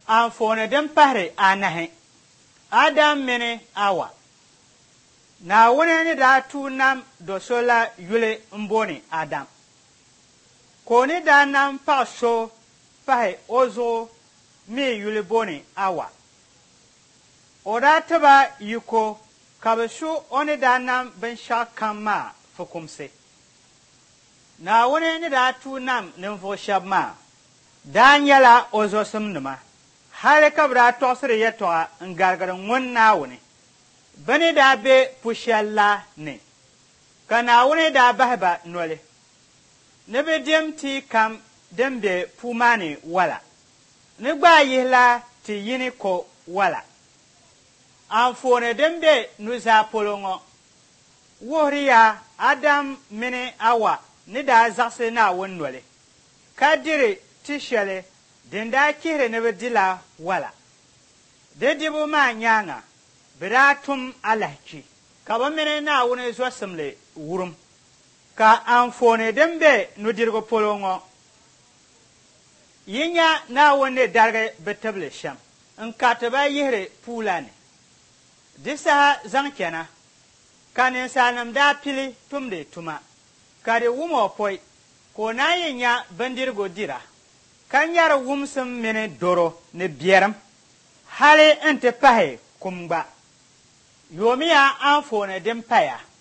Anfooni din pahari anahi Adam mini Awa. Naawuni ni daa tuu nam do so la yuli m-booni Adam. Ko ni daa nam paɣa so pahi o zuɣu mi yuli booni Awa. O daa tiba yiko ka bɛ su o ni daa nam binshɛɣu kam maa fukumsi. Naawuni ni daa tuu nam ninvuɣu shɛba maa daa nyɛla o zɔsimnima hali ka bɛ daa tɔɣisiri yɛltɔɣa n-garigiri ŋun Naawuni. Bɛ ni daa be pu' la ni ka Naawuni daa bahi ba noli ni bɛ dim tia kam din be puu maa ni wala ni gbaai yihi la ti yini ko wala. Anfooni din be nuzaa polo ŋɔ wuhiri ya Adam mini Awa ni daa zaɣisi Naawuni noli ka diri ti shɛli din daa chihiri ni bɛ di la wala. Di dibu maa nyaaŋa bɛ daa tum alahichi ka bɛ mini Naawuni zɔsimli wurum ka anfooni din be nudirigu polo ŋɔ yi nya Naawuni ni darigi bɛ tibili shɛm n-kariti ba yihiri puu la ni. Di saha zaŋ chana ka ninsaalinima daa pili tumdi tuma ka di wum o pɔi ka o naan yi nya bindirigu dira ka nyɛri wumsim mini doro ni biɛrim hali n-ti pahi kum gba. Yoomiya anfooni din paya